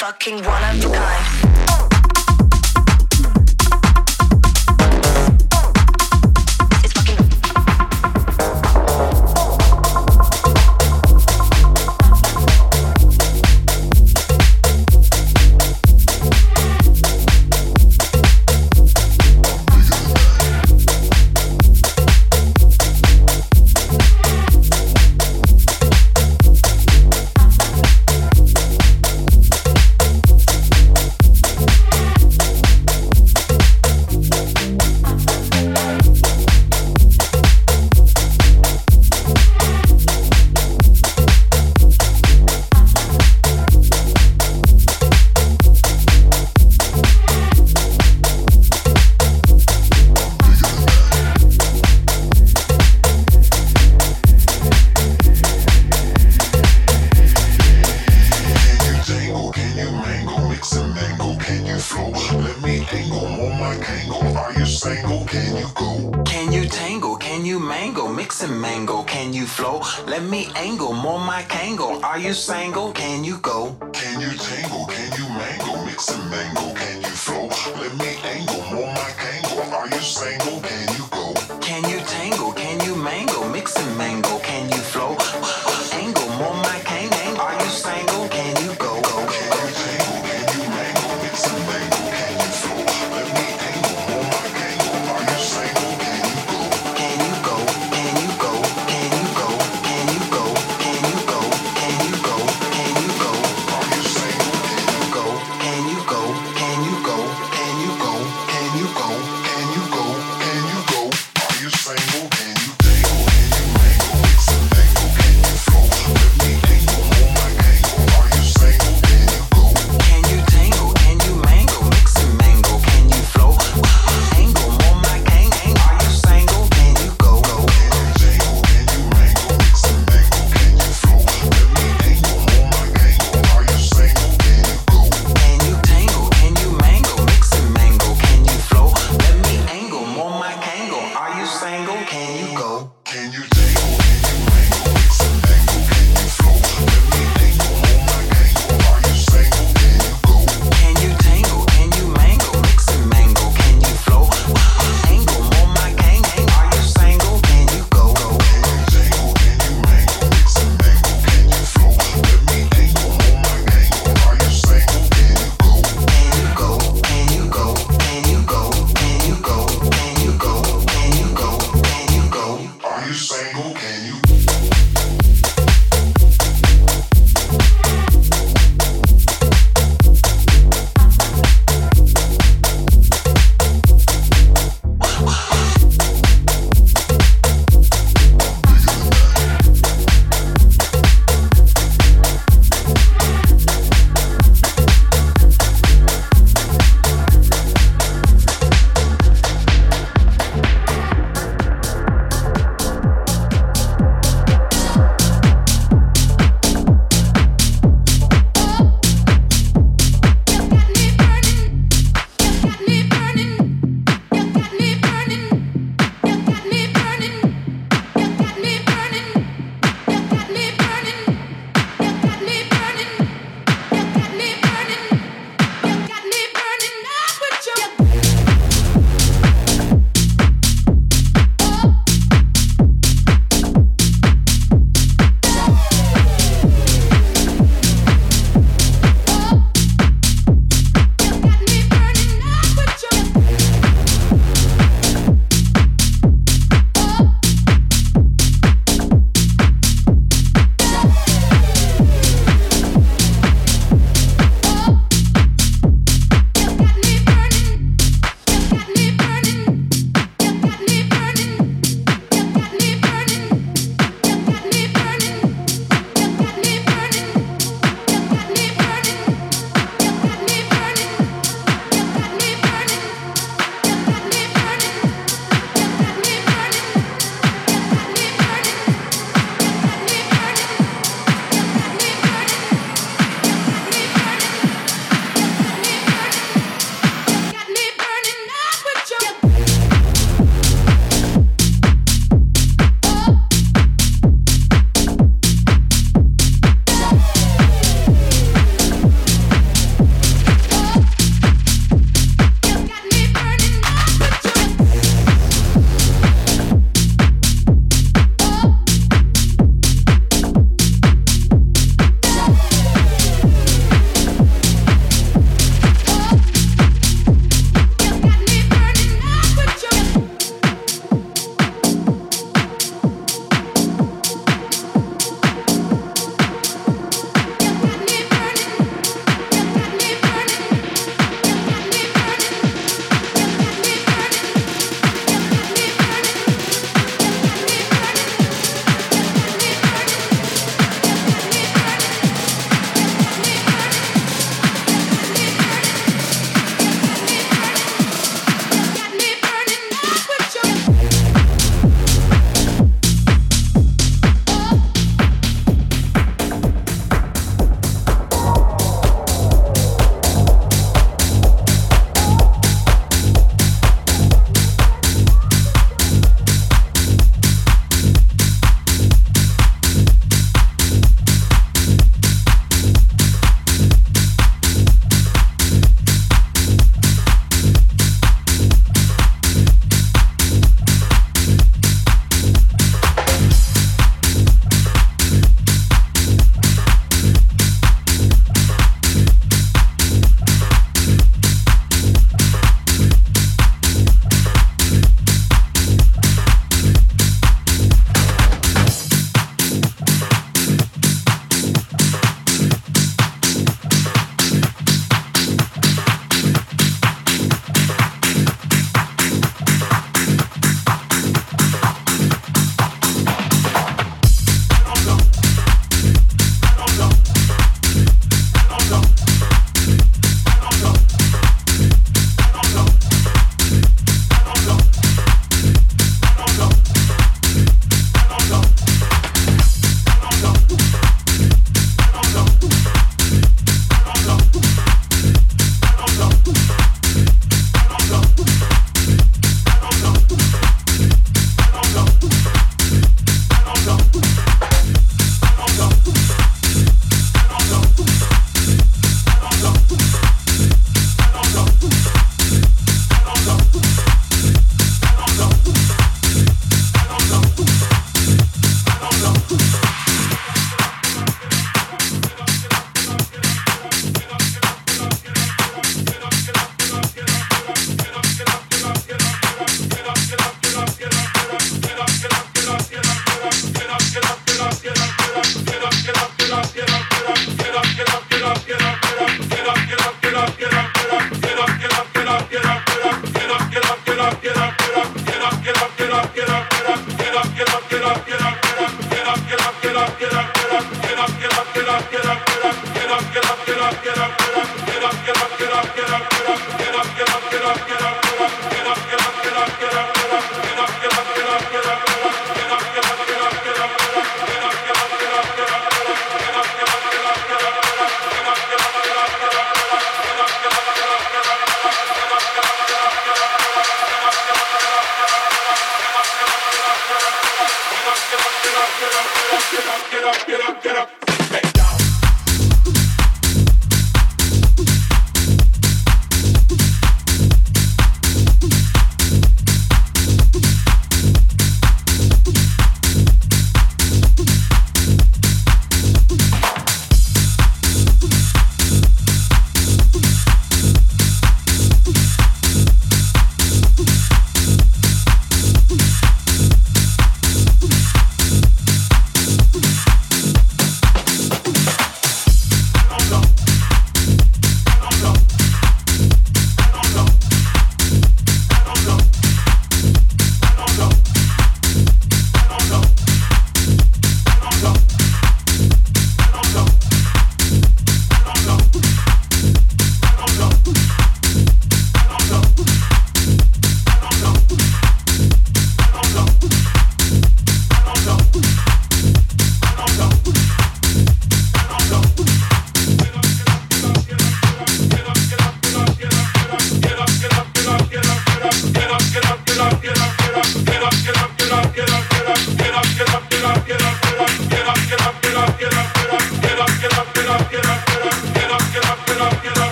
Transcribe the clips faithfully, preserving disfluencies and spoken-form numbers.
fucking one of a kind. Let me angle, more my kangle. Are you single? Can you go? Can you tangle? Can you mango? Mix and mango. Can you flow? Let me angle, more my kangle. Are you single? Can you go? Can you tangle? Can you mango? Mix and mango. Can you flow? Angle, more my kangle. Are you single? Can you go? Can you tangle? Can you mango? Mix and mango. Can you flow? Let me angle, more my kangle. Are you single? Can you go? Can you go? Can you go? Can you go? Can you go? Can you go? Can you go? Can you go? Are you single? Can you go? Can you go? Can you go? Can you go? Can you go? Can you go? Can you go? Are you single? Can you tangle? Can you mango? Mix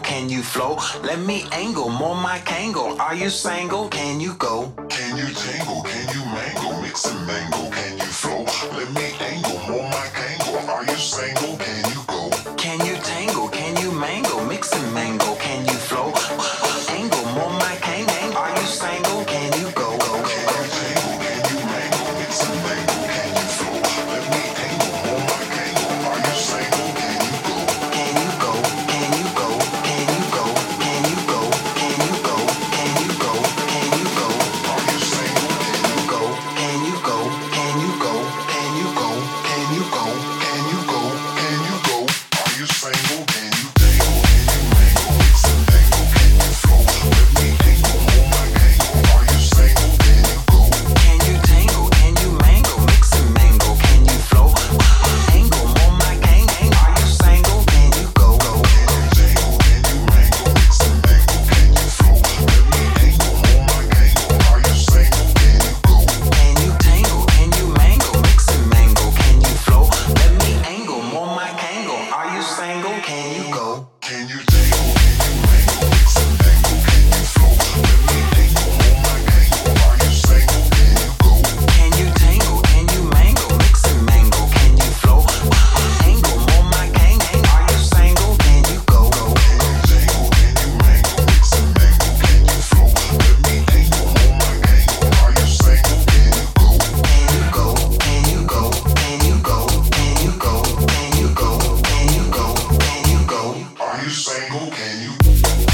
Can you flow? Let me angle more my kangle. Are you single? Can you go? Can you tangle? Can you mango? Mix and mango. Can you flow? Let me angle more my kangle. Are you single? Can you go? Can you tangle? Can you mango? Mix and mango. Can you flow? Angle more my kangle. Are you single? Can you go? Go, Can you tangle? Can you mango? Mix and mango. Can you flow? Let me angle more my kangle. Are you single? Can you go? Can you go? Can you go? Can you go? Can you go? Can you go? Can you go? Can you go? Are you single? Can you Go? Can you go? Can you go? Can you go? Can you go? Can you go? Can you go? Are you single? Can you tangle? Can you mango? Mix and mango. Can you flow? Let me angle more my kangle. Are you single? Can you go? Can you tangle? Can you mango? Mix and mango. Can you flow? Angle more my kangle. Are you single? Can you go? Go? Can you tangle? Can you mango? Mix and mango. Can you flow? Let me angle more my kangle. Are you single? Can you go? Can you tangle? Can you mango? Mix and mango. Can you flow? Let me angle more my kangle. Are you single? Can you go? Can you tangle? Can you mango? Mix and mango. Can you flow? Let me angle more my kangle. Are you single? Can you go? Can you tangle? Can you mango? Mix and mango. Can you flow? Angle more my kangle. Are you single? Can you go? Go? Can you tangle? Can you mango? Mix and mango. Can you flow? Let me angle more my kangle. Are you single? Can you go? Can you go? Can you go? Can you go? Can you go? Can you go? Can you go? Can you go? Are you single? Can you?